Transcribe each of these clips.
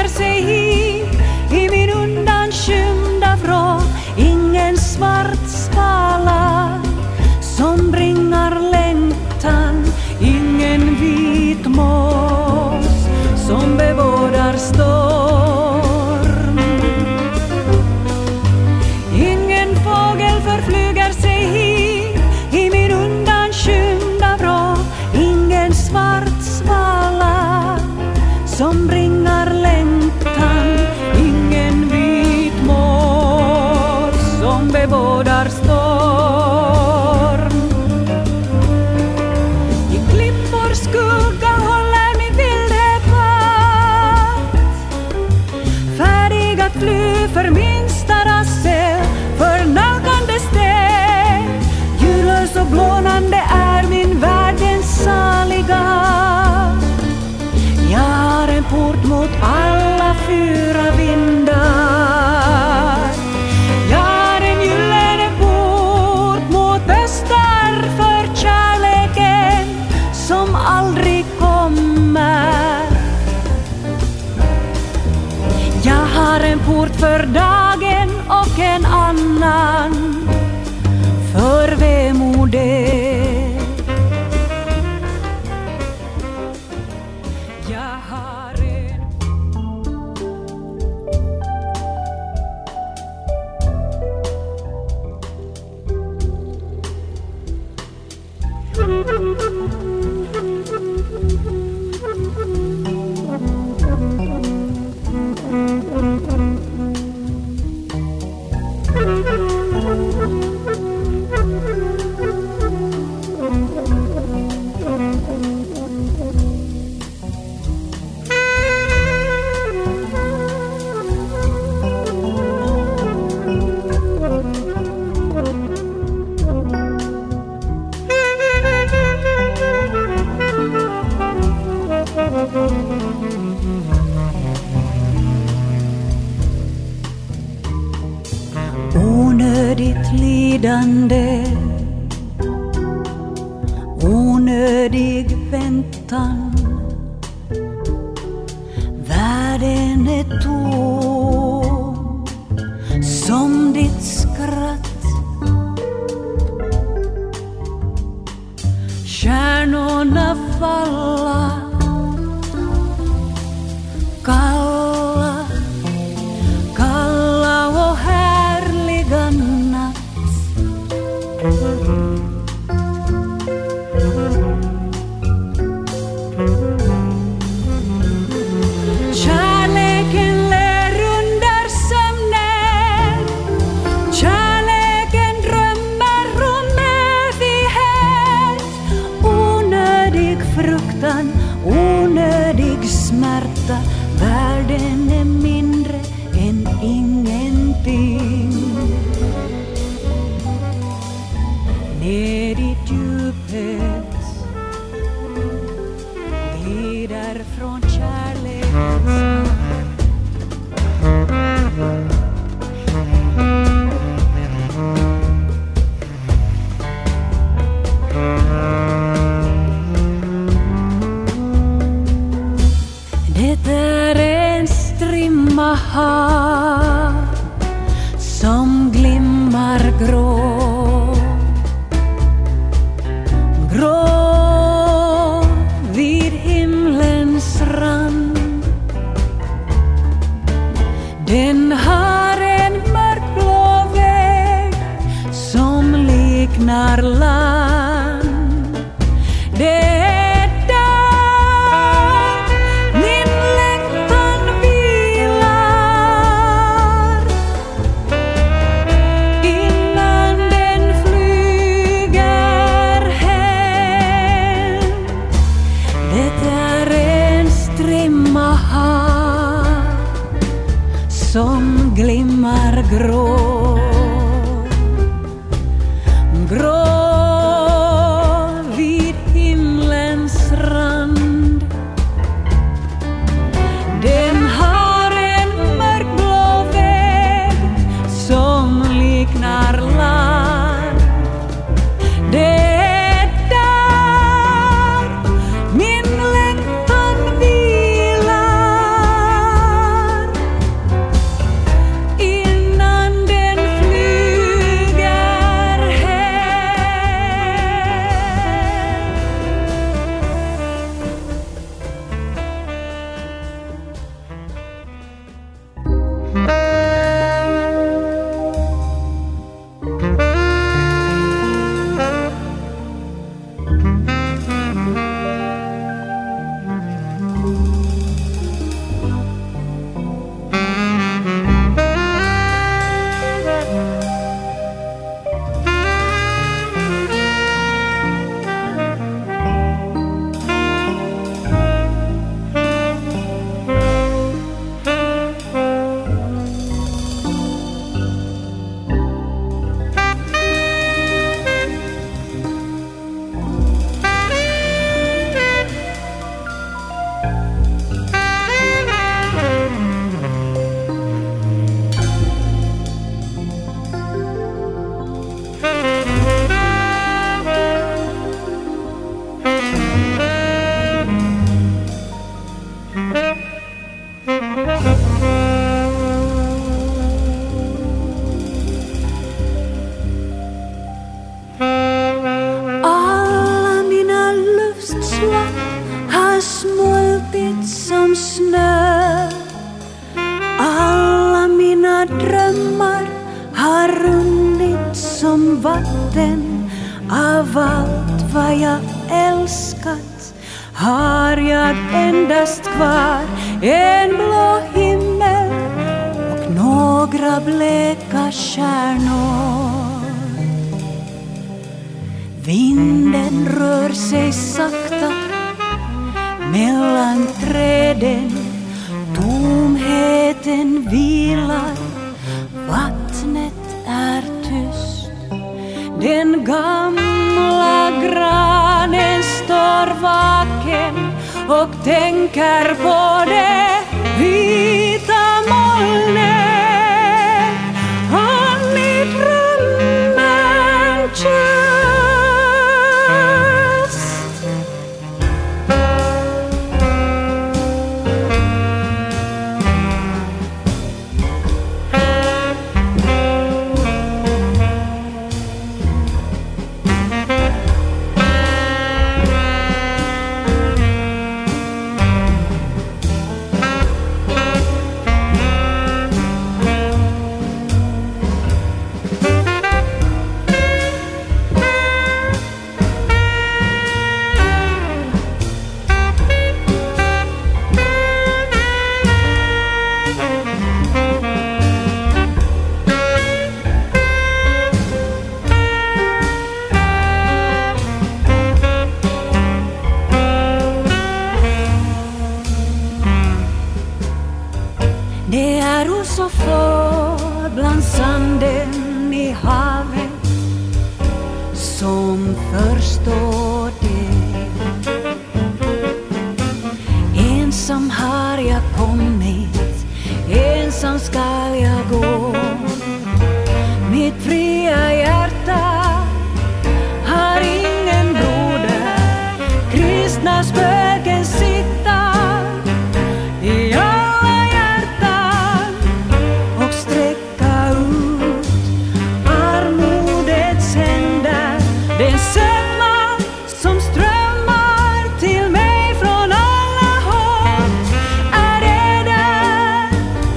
flyger sig hit i min undanskymda vrå. Ingen svart skala som bringar längtan, ingen vit mås som bevårdar storm. Ingen fågel förflyger sig hit i min undanskymda vrå. Ingen svart svala som bringar längtan, ingen vit mås som bevårdar storm. I klippor skugga håller min vildhet vakt, färdig att fly för minsta rassel, för nalkande steg. Ljudlös och blånande är min värld, den saliga. Jag har en port mot alla fyra vindar. Jag har en gyllene port mot öster för kärleken som aldrig kommer. Jag har en port för dagen och en annan för vemodet. Jag har en onödigt lidande, onödig väntan. Världen är tom som ditt skratt. Stjärnorna falla kalla, kalla och härliga natt. Kärleken ler under sömnen, kärleken drömmer om evighet. Onödig fruktan, onödig smärta, världen är mindre än ingenting. Ned i djupet glider från kärlekens det är en strimma hav som glimmar grå, grå vid himlens rand. Den har en mörkblå väg som liknar land. Det är där min längtan vilar innan den flyger hem. Det är en strimma hav som glimmar grå, grå vid himlens rand. Den har en mörkblå väg som liknar land. Det är där min längtan vilar som vatten. Av allt vad jag älskat har jag endast kvar en blå himmel och några bleka stjärnor. Vinden rör sig sakta mellan träden. Tomheten vilar, vattnet är tyst. Den gamla granen står vaken och tänker på det vita molnet. Han i drömmen kyst. Det är så få bland sanden i havet som förstår det. Ensam har jag kommit, ensam skall jag gå. Mitt fria hjärta har ingen broder. Kristna spöken sitter i alla hjärtan och sträcka ut armodets händer. Den sömma som strömmar till mig från alla håll är redan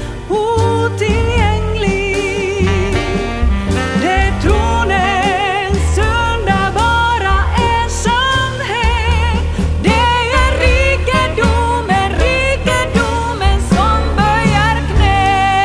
otillgänglig. Det är tronens underbara ensamhet. Det är rikedomen, rikedomen som böjer knä.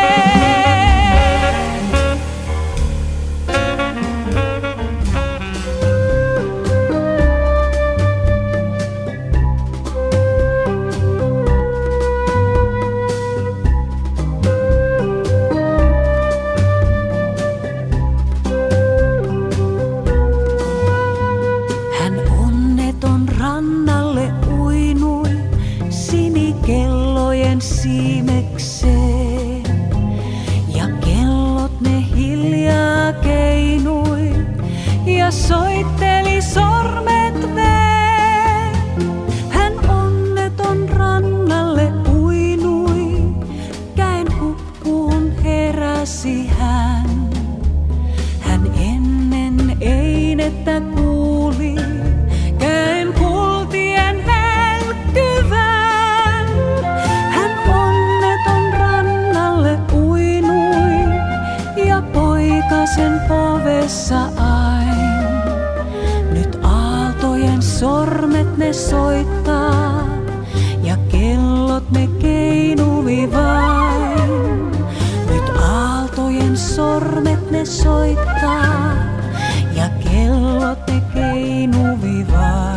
Hän onneton rannalle uinui sinikellojen siimekseen. Ja kellot ne hiljaa keinui ja soitteli sormet veen. Hän onneton rannalle uinui, käen hukkuun heräsi hän. Hän ennen einettä kuuli, käen kultien välkkyvän. Hän onneton rannalle uinui ja poikasen povessa ain. Nyt aaltojen sormet ne soittaa ja kellot ne keinui vain. Nyt aaltojen sormet ne soittaa ja kellot ne keinuvi vain.